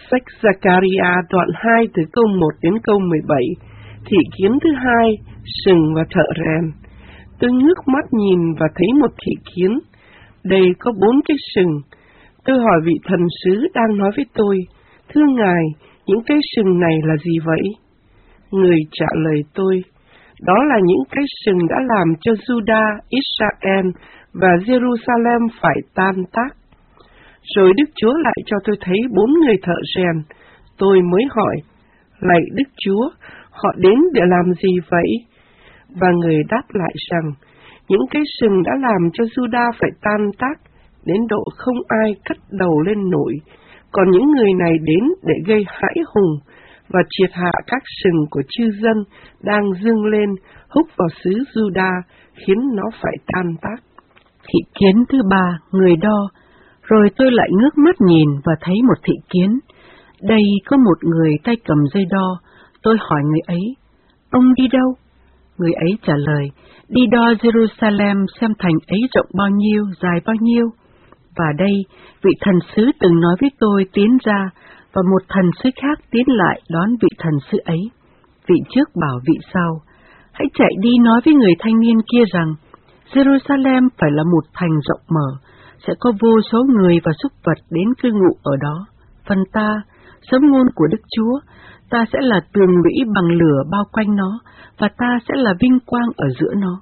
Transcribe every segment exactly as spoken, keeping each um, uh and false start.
Sách Zachariah đoạn hai từ câu một đến câu mười bảy, thị kiến thứ hai, sừng và thợ rèn. Tôi ngước mắt nhìn và thấy một thị kiến. Đây có bốn cái sừng. Tôi hỏi vị thần sứ đang nói với tôi, thưa ngài, những cái sừng này là gì vậy? Người trả lời tôi, đó là những cái sừng đã làm cho Judah, Israel và Jerusalem phải tan tác. Rồi Đức Chúa lại cho tôi thấy bốn người thợ rèn. Tôi mới hỏi, lạy Đức Chúa, họ đến để làm gì vậy? Và người đáp lại rằng, những cái sừng đã làm cho Judah phải tan tác, đến độ không ai cất đầu lên nổi. Còn những người này đến để gây hãi hùng và triệt hạ các sừng của chư dân đang dâng lên, húc vào xứ Judah, khiến nó phải tan tác. Thị kiến thứ ba, người đo. Rồi tôi lại ngước mắt nhìn và thấy một thị kiến. Đây có một người tay cầm dây đo. Tôi hỏi người ấy, ông đi đâu? Người ấy trả lời, đi đo Jerusalem xem thành ấy rộng bao nhiêu, dài bao nhiêu. Và đây, vị thần sứ từng nói với tôi tiến ra, và một thần sứ khác tiến lại đón vị thần sứ ấy. Vị trước bảo vị sau, hãy chạy đi nói với người thanh niên kia rằng, Jerusalem phải là một thành rộng mở, sẽ có vô số người và súc vật đến cư ngụ ở đó. Phần ta, sấm ngôn của Đức Chúa, ta sẽ là tường lũy bằng lửa bao quanh nó, và ta sẽ là vinh quang ở giữa nó.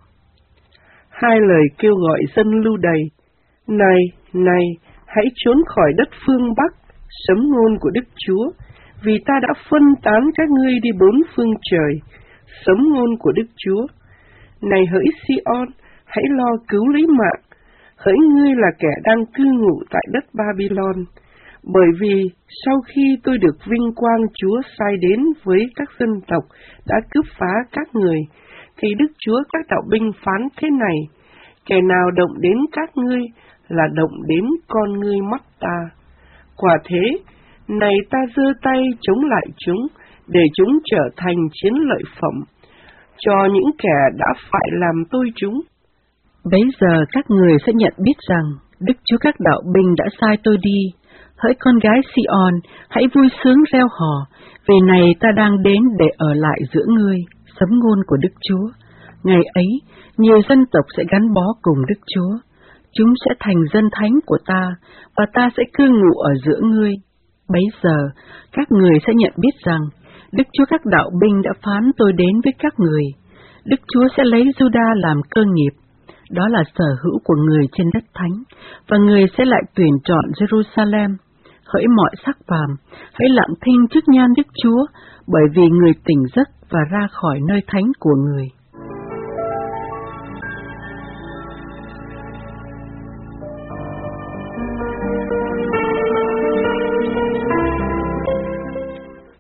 Hai lời kêu gọi dân lưu đày, này, này, hãy trốn khỏi đất phương Bắc, sấm ngôn của Đức Chúa, vì ta đã phân tán các ngươi đi bốn phương trời, sấm ngôn của Đức Chúa. Này hỡi Sion, hãy lo cứu lấy mạng, hỡi ngươi là kẻ đang cư ngụ tại đất Babylon, bởi vì sau khi tôi được vinh quang Chúa sai đến với các dân tộc đã cướp phá các người, thì Đức Chúa các đạo binh phán thế này, kẻ nào động đến các ngươi là động đến con ngươi mắt ta. Quả thế, này ta giơ tay chống lại chúng, để chúng trở thành chiến lợi phẩm, cho những kẻ đã phải làm tôi chúng. Bấy giờ các người sẽ nhận biết rằng, Đức Chúa các đạo binh đã sai tôi đi. Hỡi con gái Sion, hãy vui sướng reo hò, vì này ta đang đến để ở lại giữa ngươi, sấm ngôn của Đức Chúa. Ngày ấy, nhiều dân tộc sẽ gắn bó cùng Đức Chúa. Chúng sẽ thành dân thánh của ta, và ta sẽ cư ngụ ở giữa ngươi. Bấy giờ, các người sẽ nhận biết rằng, Đức Chúa các đạo binh đã phán tôi đến với các người. Đức Chúa sẽ lấy Judah làm cơ nghiệp, đó là sở hữu của người trên đất thánh, và người sẽ lại tuyển chọn Jerusalem. Hỡi mọi sắc phàm, hãy lặng thinh trước nhan Đức Chúa, bởi vì người tỉnh giấc và ra khỏi nơi thánh của người.